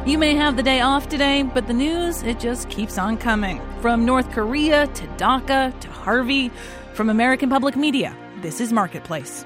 You may have the day off today, but the news, it just keeps on coming. From North Korea to DACA to Harvey, from American Public Media, this is Marketplace.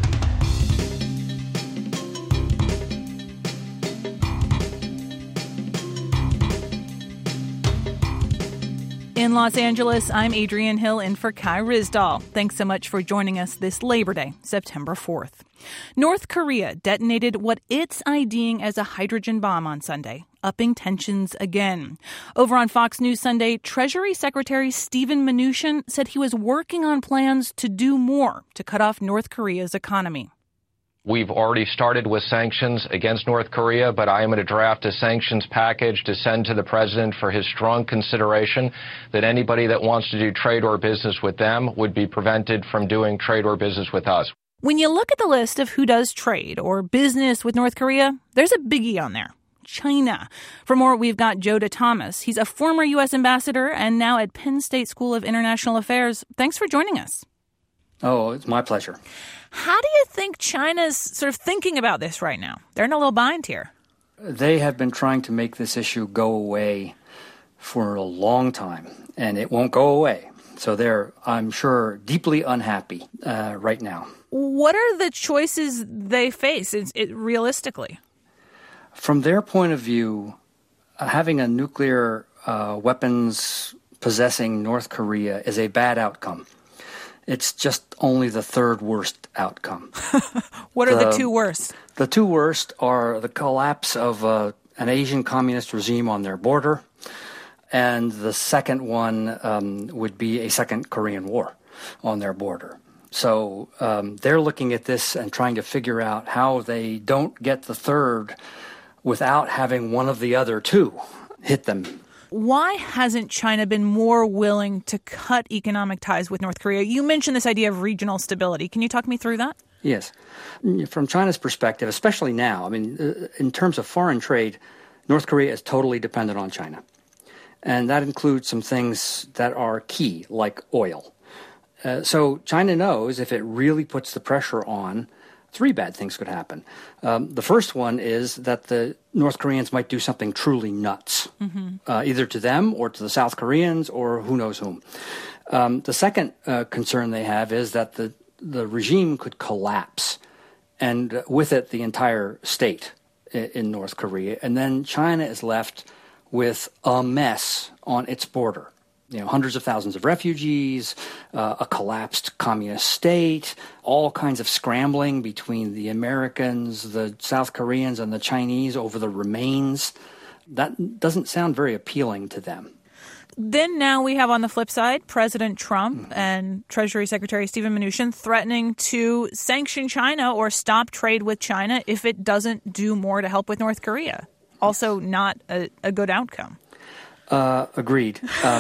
In Los Angeles, I'm Adrienne Hill in for Kai Ryssdal. Thanks so much for joining us this Labor Day, September 4th. North Korea detonated what it's IDing as a hydrogen bomb on Sunday, upping tensions again. Over on Fox News Sunday, Treasury Secretary Steven Mnuchin said he was working on plans to do more to cut off North Korea's economy. We've already started with sanctions against North Korea, but I am going to draft a sanctions package to send to the president for his strong consideration that anybody that wants to do trade or business with them would be prevented from doing trade or business with us. When you look at the list of who does trade or business with North Korea, there's a biggie on there. China. For more, we've got Joe DeThomas. He's a former U.S. ambassador and now at Penn State School of International Affairs. Thanks for joining us. Oh, it's my pleasure. How do you think China's sort of thinking about this right now? They're in a little bind here. They have been trying to make this issue go away for a long time, and it won't go away. So they're, I'm sure, deeply unhappy right now. What are the choices they face realistically? From their point of view, having a nuclear weapons possessing North Korea is a bad outcome. It's just only the third worst outcome. What are the two worst? The two worst are the collapse of an Asian communist regime on their border, and the second one would be a second Korean War on their border. So they're looking at this and trying to figure out how they don't get the third without having one of the other two hit them. Why hasn't China been more willing to cut economic ties with North Korea? You mentioned this idea of regional stability. Can you talk me through that? Yes. From China's perspective, especially now, I mean, in terms of foreign trade, North Korea is totally dependent on China. And that includes some things that are key, like oil. So China knows if it really puts the pressure on, three bad things could happen. The first one is that the North Koreans might do something truly nuts, either to them or to the South Koreans or who knows whom. The second concern they have is that the regime could collapse, and with it the entire state in North Korea. And then China is left with a mess on its border. You know, hundreds of thousands of refugees, a collapsed communist state, all kinds of scrambling between the Americans, the South Koreans, and the Chinese over the remains. That doesn't sound very appealing to them. Then now we have on the flip side President Trump and Treasury Secretary Steven Mnuchin threatening to sanction China or stop trade with China if it doesn't do more to help with North Korea. Also not a good outcome. Agreed.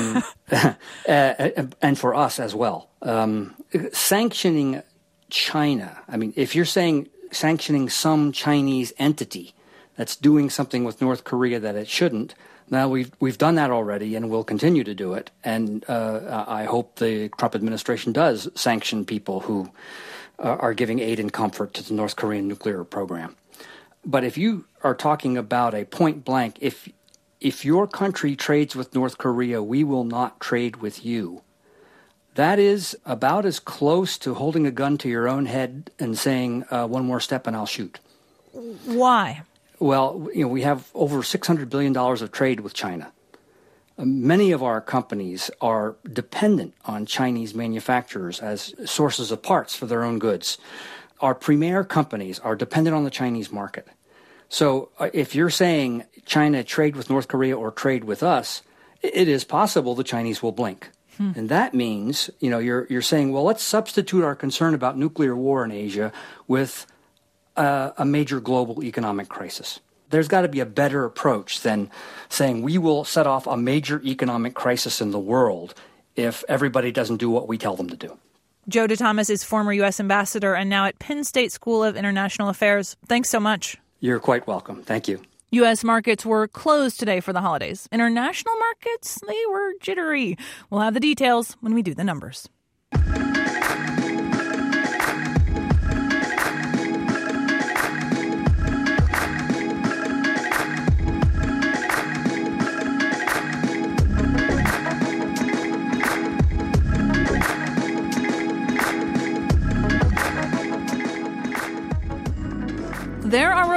And for us as well. Sanctioning China, I mean, if you're saying sanctioning some Chinese entity that's doing something with North Korea that it shouldn't, now we've done that already and we'll continue to do it. And I hope the Trump administration does sanction people who are giving aid and comfort to the North Korean nuclear program. But if you are talking about a point blank, if your country trades with North Korea, we will not trade with you. That is about as close to holding a gun to your own head and saying, one more step and I'll shoot. Why? Well, we have over $600 billion of trade with China. Many of our companies are dependent on Chinese manufacturers as sources of parts for their own goods. Our premier companies are dependent on the Chinese market. So if you're saying China trade with North Korea or trade with us, it is possible the Chinese will blink. And that means, you're saying, well, let's substitute our concern about nuclear war in Asia with a major global economic crisis. There's got to be a better approach than saying we will set off a major economic crisis in the world if everybody doesn't do what we tell them to do. Joe DeThomas is former U.S. ambassador and now at Penn State School of International Affairs. Thanks so much. You're quite welcome. Thank you. U.S. markets were closed today for the holidays. International markets, they were jittery. We'll have the details when we do the numbers.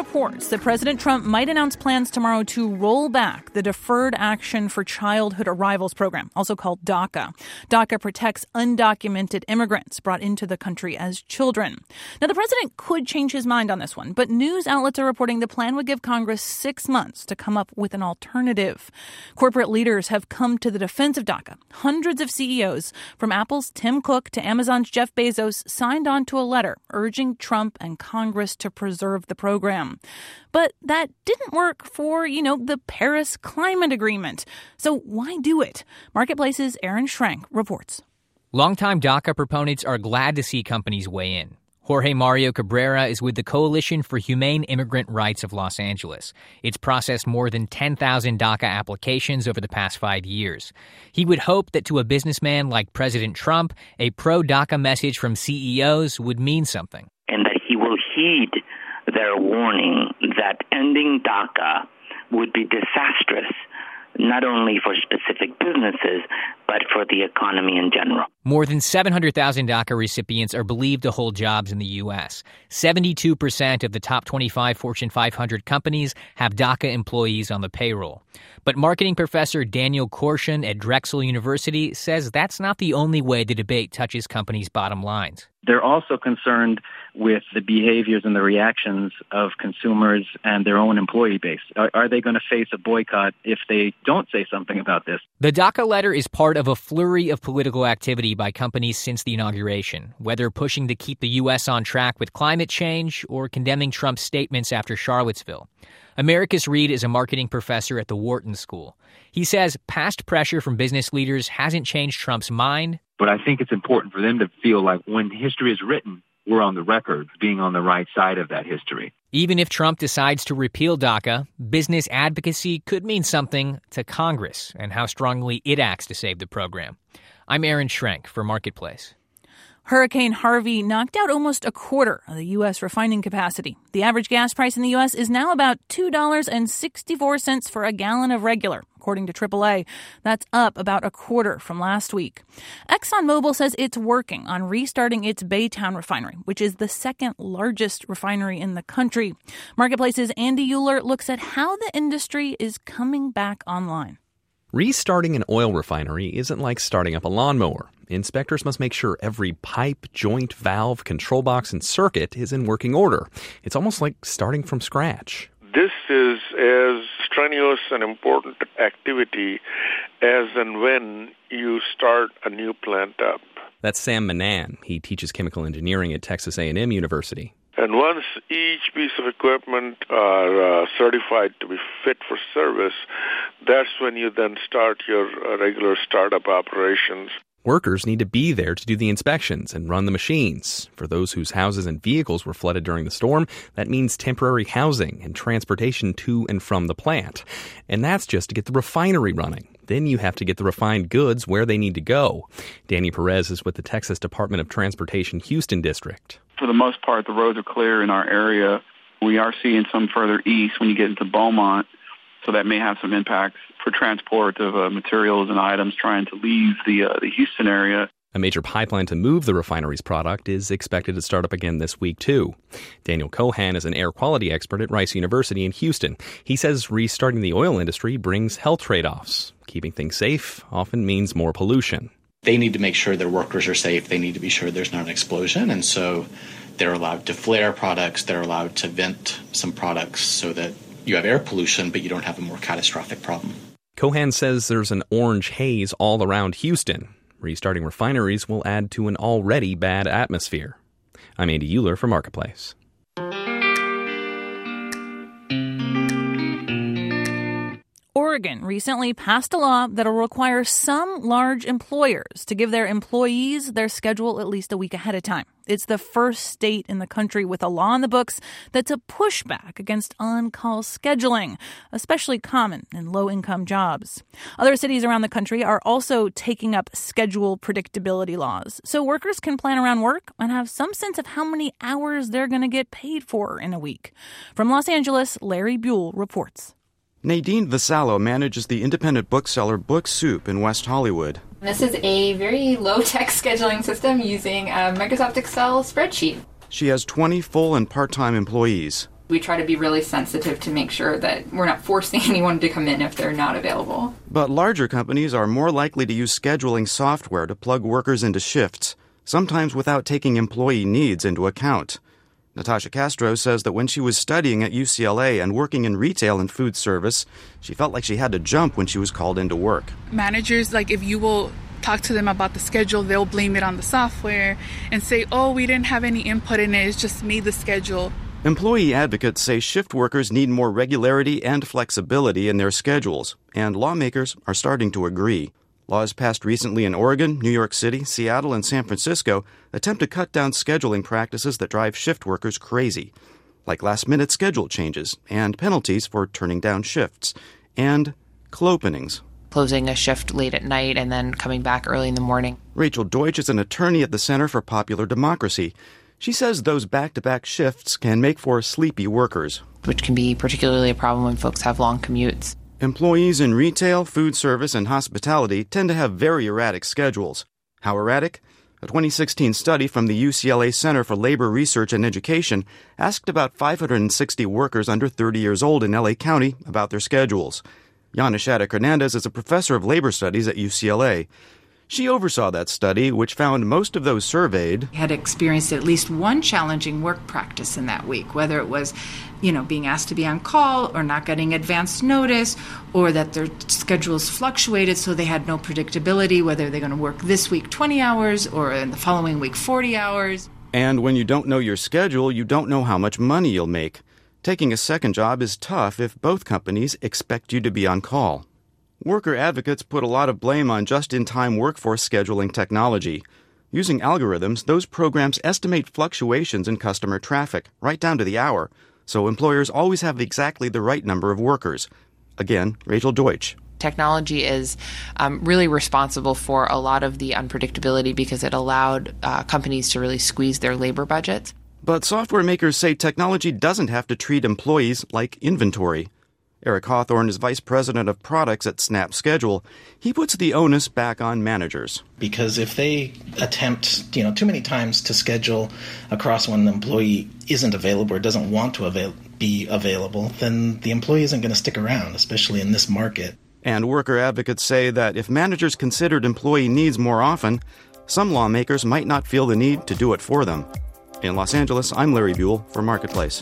reports that President Trump might announce plans tomorrow to roll back the Deferred Action for Childhood Arrivals program, also called DACA. DACA protects undocumented immigrants brought into the country as children. Now, the president could change his mind on this one, but news outlets are reporting the plan would give Congress 6 months to come up with an alternative. Corporate leaders have come to the defense of DACA. Hundreds of CEOs, from Apple's Tim Cook to Amazon's Jeff Bezos, signed on to a letter urging Trump and Congress to preserve the program. But that didn't work for, the Paris Climate Agreement. So why do it? Marketplace's Aaron Schrank reports. Longtime DACA proponents are glad to see companies weigh in. Jorge Mario Cabrera is with the Coalition for Humane Immigrant Rights of Los Angeles. It's processed more than 10,000 DACA applications over the past 5 years. He would hope that to a businessman like President Trump, a pro-DACA message from CEOs would mean something. And that he will heed their warning that ending DACA would be disastrous, not only for specific businesses, but for the economy in general. More than 700,000 DACA recipients are believed to hold jobs in the U.S. 72% of the top 25 Fortune 500 companies have DACA employees on the payroll. But marketing professor Daniel Korshin at Drexel University says that's not the only way the debate touches companies' bottom lines. They're also concerned with the behaviors and the reactions of consumers and their own employee base. Are they going to face a boycott if they don't say something about this? The DACA letter is part of a flurry of political activity by companies since the inauguration, whether pushing to keep the U.S. on track with climate change or condemning Trump's statements after Charlottesville. Americus Reed is a marketing professor at the Wharton School. He says past pressure from business leaders hasn't changed Trump's mind. But I think it's important for them to feel like when history is written, we're on the record, being on the right side of that history. Even if Trump decides to repeal DACA, business advocacy could mean something to Congress and how strongly it acts to save the program. I'm Aaron Schrank for Marketplace. Hurricane Harvey knocked out almost a quarter of the U.S. refining capacity. The average gas price in the U.S. is now about $2.64 for a gallon of regular, according to AAA. That's up about a quarter from last week. ExxonMobil says it's working on restarting its Baytown refinery, which is the second largest refinery in the country. Marketplace's Andy Euler looks at how the industry is coming back online. Restarting an oil refinery isn't like starting up a lawnmower. Inspectors must make sure every pipe, joint, valve, control box, and circuit is in working order. It's almost like starting from scratch. This is as strenuous and important activity as and when you start a new plant up. That's Sam Manan. He teaches chemical engineering at Texas A&M University. And once each piece of equipment are certified to be fit for service, that's when you then start your regular startup operations. Workers need to be there to do the inspections and run the machines. For those whose houses and vehicles were flooded during the storm, that means temporary housing and transportation to and from the plant. And that's just to get the refinery running. Then you have to get the refined goods where they need to go. Danny Perez is with the Texas Department of Transportation Houston District. For the most part, the roads are clear in our area. We are seeing some further east when you get into Beaumont, so that may have some impacts for transport of materials and items trying to leave the Houston area. A major pipeline to move the refinery's product is expected to start up again this week, too. Daniel Cohan is an air quality expert at Rice University in Houston. He says restarting the oil industry brings health trade-offs. Keeping things safe often means more pollution. They need to make sure their workers are safe. They need to be sure there's not an explosion. And so they're allowed to flare products. They're allowed to vent some products so that you have air pollution, but you don't have a more catastrophic problem. Cohan says there's an orange haze all around Houston. Restarting refineries will add to an already bad atmosphere. I'm Andy Euler for Marketplace. Oregon recently passed a law that will require some large employers to give their employees their schedule at least a week ahead of time. It's the first state in the country with a law in the books that's a pushback against on-call scheduling, especially common in low-income jobs. Other cities around the country are also taking up schedule predictability laws, so workers can plan around work and have some sense of how many hours they're going to get paid for in a week. From Los Angeles, Larry Buell reports. Nadine Vassallo manages the independent bookseller Book Soup in West Hollywood. This is a very low-tech scheduling system using a Microsoft Excel spreadsheet. She has 20 full and part-time employees. We try to be really sensitive to make sure that we're not forcing anyone to come in if they're not available. But larger companies are more likely to use scheduling software to plug workers into shifts, sometimes without taking employee needs into account. Natasha Castro says that when she was studying at UCLA and working in retail and food service, she felt like she had to jump when she was called into work. Managers, if you will talk to them about the schedule, they'll blame it on the software and say, oh, we didn't have any input in it, it's just made the schedule. Employee advocates say shift workers need more regularity and flexibility in their schedules, and lawmakers are starting to agree. Laws passed recently in Oregon, New York City, Seattle, and San Francisco attempt to cut down scheduling practices that drive shift workers crazy, like last-minute schedule changes and penalties for turning down shifts, and clopenings. Closing a shift late at night and then coming back early in the morning. Rachel Deutsch is an attorney at the Center for Popular Democracy. She says those back-to-back shifts can make for sleepy workers, which can be particularly a problem when folks have long commutes. Employees in retail, food service, and hospitality tend to have very erratic schedules. How erratic? A 2016 study from the UCLA Center for Labor Research and Education asked about 560 workers under 30 years old in LA County about their schedules. Yana Shattuck Hernandez is a professor of labor studies at UCLA. She oversaw that study, which found most of those surveyed had experienced at least one challenging work practice in that week, whether it was, being asked to be on call or not getting advance notice, or that their schedules fluctuated so they had no predictability, whether they're going to work this week 20 hours or in the following week 40 hours. And when you don't know your schedule, you don't know how much money you'll make. Taking a second job is tough if both companies expect you to be on call. Worker advocates put a lot of blame on just-in-time workforce scheduling technology. Using algorithms, those programs estimate fluctuations in customer traffic, right down to the hour, so employers always have exactly the right number of workers. Again, Rachel Deutsch. Technology is really responsible for a lot of the unpredictability because it allowed companies to really squeeze their labor budgets. But software makers say technology doesn't have to treat employees like inventory. Eric Hawthorne is vice president of products at Snap Schedule. He puts the onus back on managers. Because if they attempt, too many times to schedule across when the employee isn't available or doesn't want to be available, then the employee isn't going to stick around, especially in this market. And worker advocates say that if managers considered employee needs more often, some lawmakers might not feel the need to do it for them. In Los Angeles, I'm Larry Buell for Marketplace.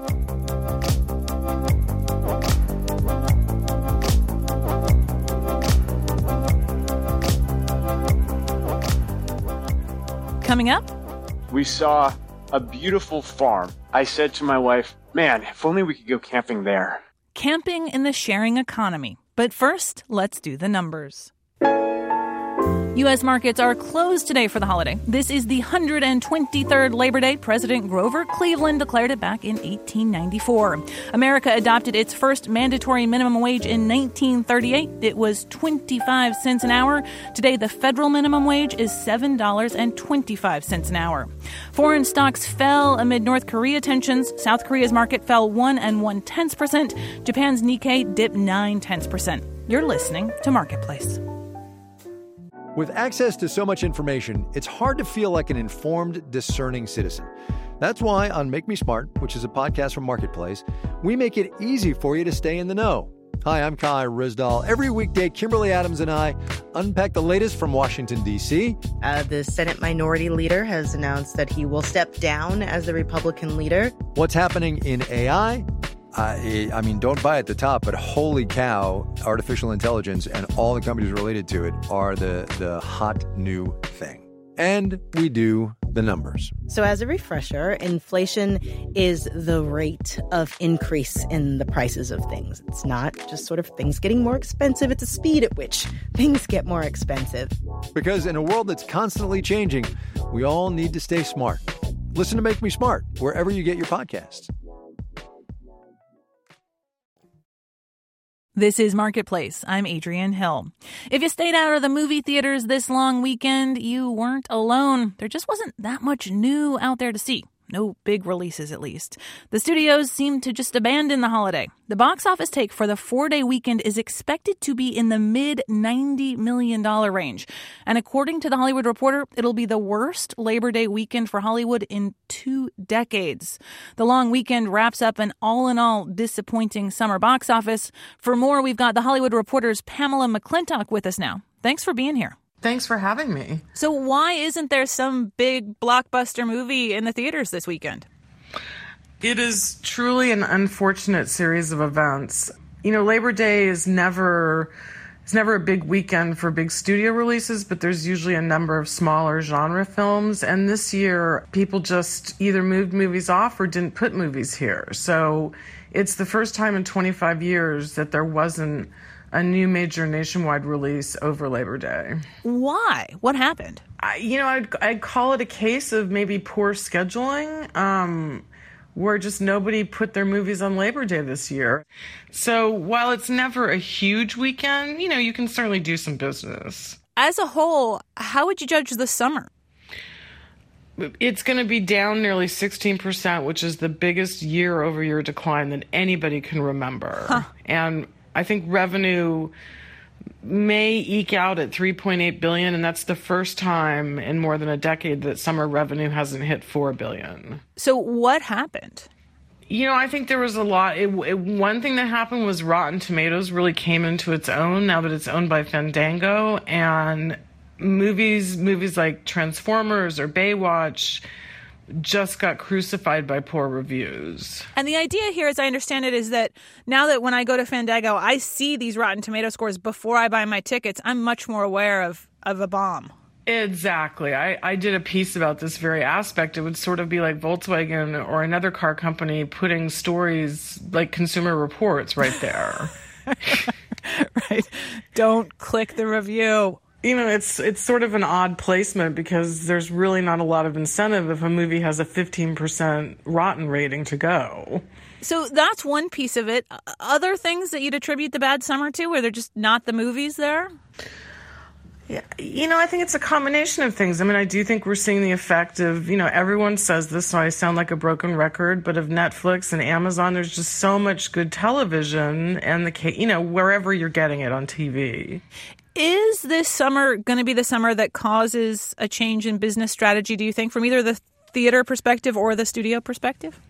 Coming up, we saw a beautiful farm. I said to my wife, man, if only we could go camping there. Camping in the sharing economy. But first, let's do the numbers. U.S. markets are closed today for the holiday. This is the 123rd Labor Day. President Grover Cleveland declared it back in 1894. America adopted its first mandatory minimum wage in 1938. It was 25 cents an hour. Today, the federal minimum wage is $7.25 an hour. Foreign stocks fell amid North Korea tensions. South Korea's market fell 1 1/10%. Japan's Nikkei dipped 9/10%. You're listening to Marketplace. With access to so much information, it's hard to feel like an informed, discerning citizen. That's why on Make Me Smart, which is a podcast from Marketplace, we make it easy for you to stay in the know. Hi, I'm Kai Ryssdal. Every weekday, Kimberly Adams and I unpack the latest from Washington, D.C. The Senate Minority Leader has announced that he will step down as the Republican leader. What's happening in AI? Don't buy at the top, but holy cow, artificial intelligence and all the companies related to it are the hot new thing. And we do the numbers. So as a refresher, inflation is the rate of increase in the prices of things. It's not just sort of things getting more expensive. It's the speed at which things get more expensive. Because in a world that's constantly changing, we all need to stay smart. Listen to Make Me Smart wherever you get your podcasts. This is Marketplace. I'm Adrienne Hill. If you stayed out of the movie theaters this long weekend, you weren't alone. There just wasn't that much new out there to see. No big releases, at least. The studios seem to just abandon the holiday. The box office take for the 4-day weekend is expected to be in the mid-$90 million range. And according to The Hollywood Reporter, it'll be the worst Labor Day weekend for Hollywood in 2 decades. The long weekend wraps up an all-in-all disappointing summer box office. For more, we've got The Hollywood Reporter's Pamela McClintock with us now. Thanks for being here. Thanks for having me. So why isn't there some big blockbuster movie in the theaters this weekend? It is truly an unfortunate series of events. You know, Labor Day is never a big weekend for big studio releases, but there's usually a number of smaller genre films. And this year, people just either moved movies off or didn't put movies here. So it's the first time in 25 years that there wasn't a new major nationwide release over Labor Day. Why? What happened? I'd call it a case of maybe poor scheduling, where just nobody put their movies on Labor Day this year. So while it's never a huge weekend, you can certainly do some business. As a whole, how would you judge the summer? It's going to be down nearly 16%, which is the biggest year-over-year decline that anybody can remember. Huh. And I think revenue may eke out at $3.8 billion, and that's the first time in more than a decade that summer revenue hasn't hit $4 billion. So what happened? I think there was a lot. One thing that happened was Rotten Tomatoes really came into its own now that it's owned by Fandango, and movies like Transformers or Baywatch just got crucified by poor reviews. And the idea here, as I understand it, is that now that when I go to Fandango, I see these Rotten Tomato scores before I buy my tickets, I'm much more aware of a bomb. Exactly. I did a piece about this very aspect. It would sort of be like Volkswagen or another car company putting stories like Consumer Reports right there. Right. Don't click the review. It's sort of an odd placement because there's really not a lot of incentive if a movie has a 15% rotten rating to go. So that's one piece of it. Other things that you'd attribute the bad summer to, where they're just not the movies there? Yeah, I think it's a combination of things. I do think we're seeing the effect of, everyone says this, so I sound like a broken record, but of Netflix and Amazon, there's just so much good television and wherever you're getting it on TV. Is this summer going to be the summer that causes a change in business strategy, do you think, from either the theater perspective or the studio perspective?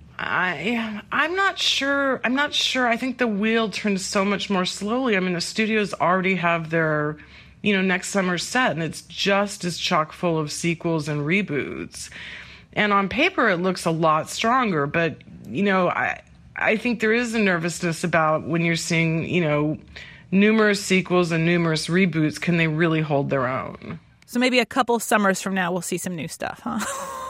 I'm not sure. I think the wheel turns so much more slowly. The studios already have their, next summer's set, and it's just as chock full of sequels and reboots. And on paper, it looks a lot stronger. But, I think there is a nervousness about when you're seeing, numerous sequels and numerous reboots, can they really hold their own? So maybe a couple summers from now, we'll see some new stuff, huh?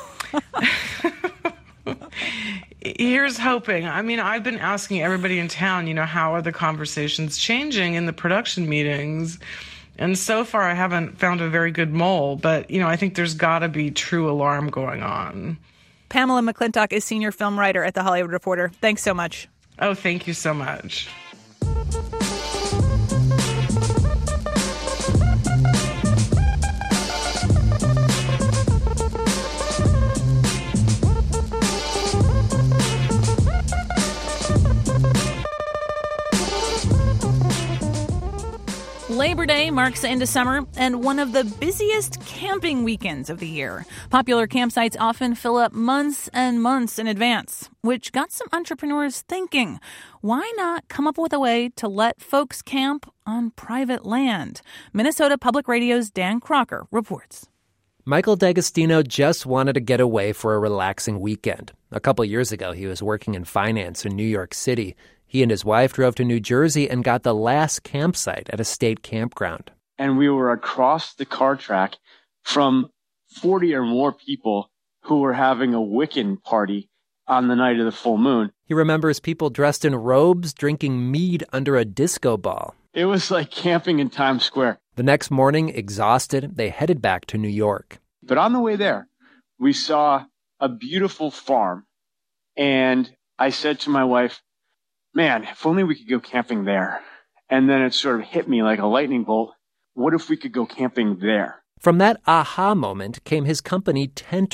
Here's hoping. I've been asking everybody in town, how are the conversations changing in the production meetings? And so far, I haven't found a very good mole, but, I think there's got to be true alarm going on. Pamela McClintock is senior film writer at The Hollywood Reporter. Thanks so much. Oh, thank you so much. Labor Day marks the end of summer and one of the busiest camping weekends of the year. Popular campsites often fill up months and months in advance, which got some entrepreneurs thinking, why not come up with a way to let folks camp on private land? Minnesota Public Radio's Dan Crocker reports. Michael D'Agostino just wanted to get away for a relaxing weekend. A couple years ago, he was working in finance in New York City. He and his wife drove to New Jersey and got the last campsite at a state campground. And we were across the car track from 40 or more people who were having a Wiccan party on the night of the full moon. He remembers people dressed in robes drinking mead under a disco ball. It was like camping in Times Square. The next morning, exhausted, they headed back to New York. But on the way there, we saw a beautiful farm. And I said to my wife, man, if only we could go camping there. And then it sort of hit me like a lightning bolt. What if we could go camping there? From that aha moment came his company, Tenter.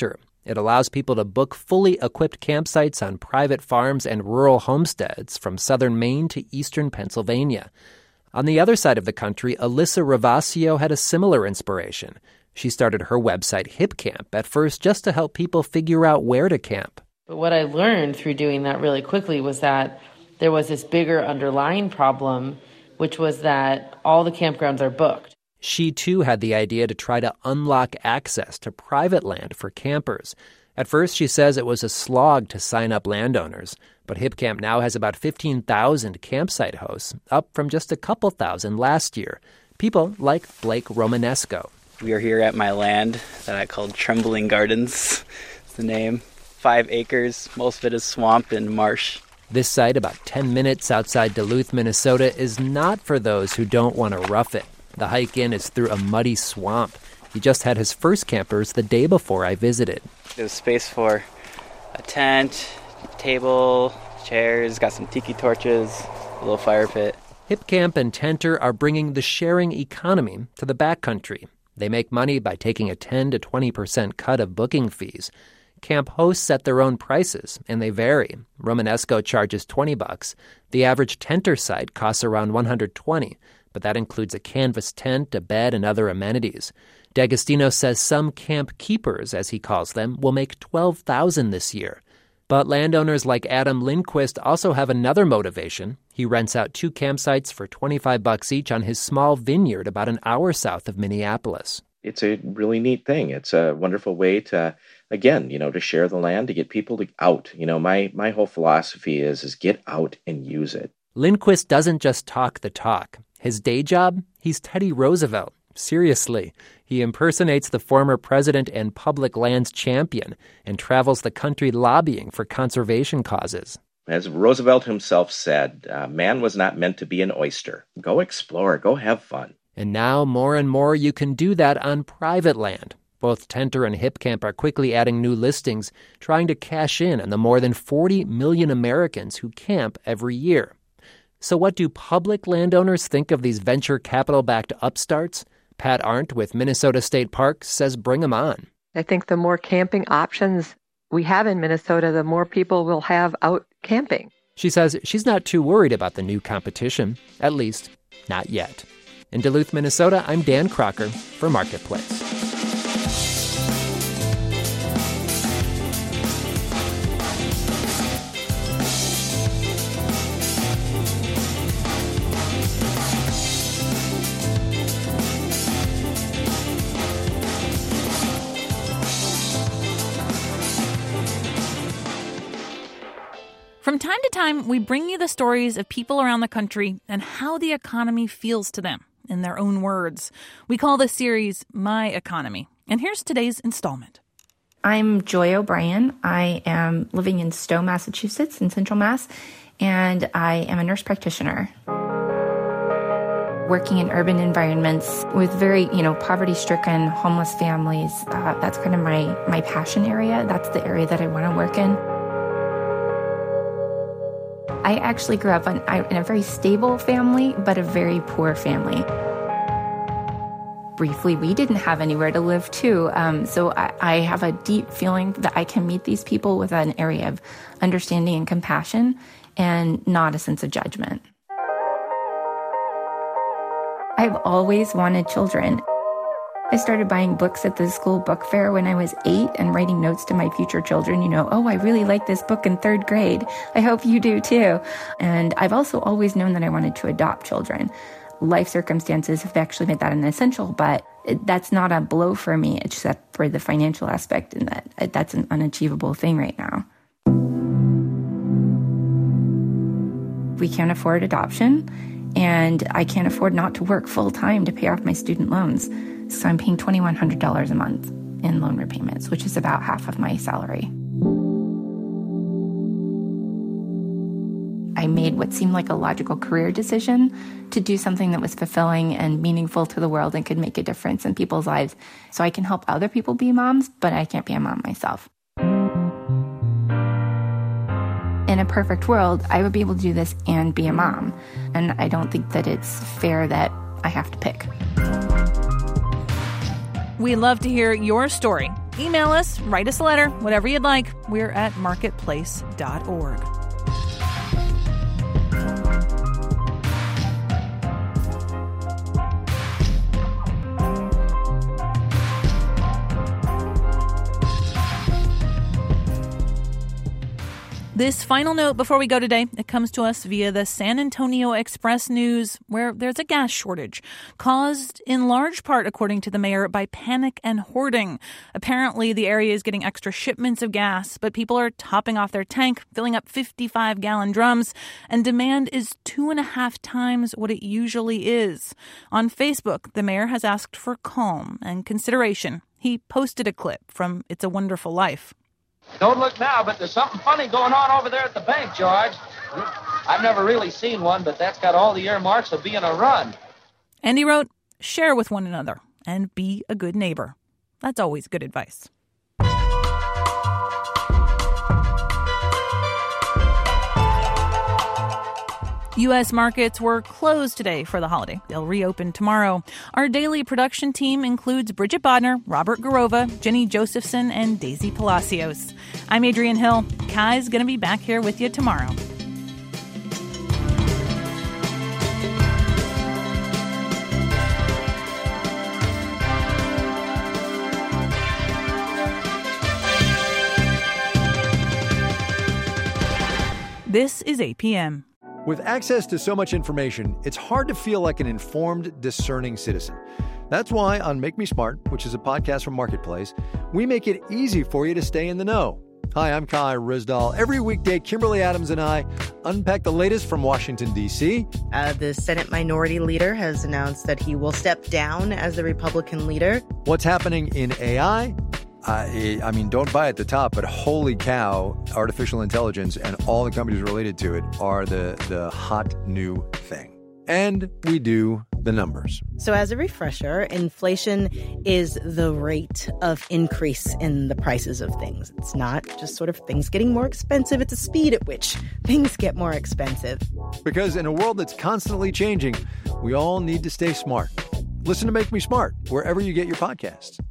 It allows people to book fully equipped campsites on private farms and rural homesteads from southern Maine to eastern Pennsylvania. On the other side of the country, Alyssa Ravasio had a similar inspiration. She started her website HipCamp at first just to help people figure out where to camp. But what I learned through doing that really quickly was that there was this bigger underlying problem, which was that all the campgrounds are booked. She, too, had the idea to try to unlock access to private land for campers. At first, she says it was a slog to sign up landowners, but HipCamp now has about 15,000 campsite hosts, up from just a couple thousand last year. People like Blake Romanesco. We are here at my land that I called Trembling Gardens. It's the name. 5 acres, most of it is swamp and marsh. This site, about 10 minutes outside Duluth, Minnesota, is not for those who don't want to rough it. The hike in is through a muddy swamp. He just had his first campers the day before I visited. There's space for a tent, table, chairs, got some tiki torches, a little fire pit. HipCamp and Tenter are bringing the sharing economy to the backcountry. They make money by taking a 10 to 20% cut of booking fees. Camp hosts set their own prices, and they vary. Romanesco charges $20. The average Tenter site costs around $120, but that includes a canvas tent, a bed, and other amenities. D'Agostino says some camp keepers, as he calls them, will make $12,000 this year. But landowners like Adam Lindquist also have another motivation. He rents out 2 campsites for $25 each on his small vineyard about an hour south of Minneapolis. It's a really neat thing. It's a wonderful way to, again, to share the land, to get people out. My whole philosophy is get out and use it. Lindquist doesn't just talk the talk. His day job? He's Teddy Roosevelt. Seriously. He impersonates the former president and public lands champion and travels the country lobbying for conservation causes. As Roosevelt himself said, man was not meant to be an oyster. Go explore, go have fun. And now, more and more, you can do that on private land. Both Tenter and HipCamp are quickly adding new listings, trying to cash in on the more than 40 million Americans who camp every year. So what do public landowners think of these venture capital-backed upstarts? Pat Arndt with Minnesota State Parks says bring them on. I think the more camping options we have in Minnesota, the more people will have out camping. She says she's not too worried about the new competition, at least not yet. In Duluth, Minnesota, I'm Dan Crocker for Marketplace. From time to time, we bring you the stories of people around the country and how the economy feels to them, in their own words. We call this series My Economy. And here's today's installment. I'm Joy O'Brien. I am living in Stowe, Massachusetts, in Central Mass, and I am a nurse practitioner. Working in urban environments with very, poverty-stricken, homeless families, that's kind of my passion area. That's the area that I want to work in. I actually grew up in a very stable family, but a very poor family. Briefly, we didn't have anywhere to live, too. So I have a deep feeling that I can meet these people with an area of understanding and compassion and not a sense of judgment. I've always wanted children. I started buying books at the school book fair when I was 8 and writing notes to my future children, I really like this book in 3rd grade. I hope you do too. And I've also always known that I wanted to adopt children. Life circumstances have actually made that an essential, but that's not a blow for me, except for the financial aspect, and that's an unachievable thing right now. We can't afford adoption, and I can't afford not to work full-time to pay off my student loans. So I'm paying $2,100 a month in loan repayments, which is about half of my salary. I made what seemed like a logical career decision to do something that was fulfilling and meaningful to the world and could make a difference in people's lives. So I can help other people be moms, but I can't be a mom myself. In a perfect world, I would be able to do this and be a mom. And I don't think that it's fair that I have to pick. We love to hear your story. email us, write us a letter, whatever you'd like. We're at marketplace.org. This final note before we go today, it comes to us via the San Antonio Express News, where there's a gas shortage, caused in large part, according to the mayor, by panic and hoarding. Apparently, the area is getting extra shipments of gas, but people are topping off their tank, filling up 55-gallon drums, and demand is 2.5 times what it usually is. On Facebook, the mayor has asked for calm and consideration. He posted a clip from It's a Wonderful Life. Don't look now, but there's something funny going on over there at the bank, George. I've never really seen one, but that's got all the earmarks of being a run. And he wrote, share with one another and be a good neighbor. That's always good advice. U.S. markets were closed today for the holiday. They'll reopen tomorrow. Our daily production team includes Bridget Bodner, Robert Garova, Jenny Josephson, and Daisy Palacios. I'm Adrienne Hill. Kai's going to be back here with you tomorrow. This is APM. With access to so much information, it's hard to feel like an informed, discerning citizen. That's why on Make Me Smart, which is a podcast from Marketplace, we make it easy for you to stay in the know. Hi, I'm Kai Ryssdal. Every weekday, Kimberly Adams and I unpack the latest from Washington, D.C. The Senate Minority Leader has announced that he will step down as the Republican leader. What's happening in AI? I mean, don't buy at the top, but holy cow, artificial intelligence and all the companies related to it are the hot new thing. And we do the numbers. So as a refresher, inflation is the rate of increase in the prices of things. It's not just sort of things getting more expensive. It's the speed at which things get more expensive. Because in a world that's constantly changing, we all need to stay smart. Listen to Make Me Smart wherever you get your podcasts.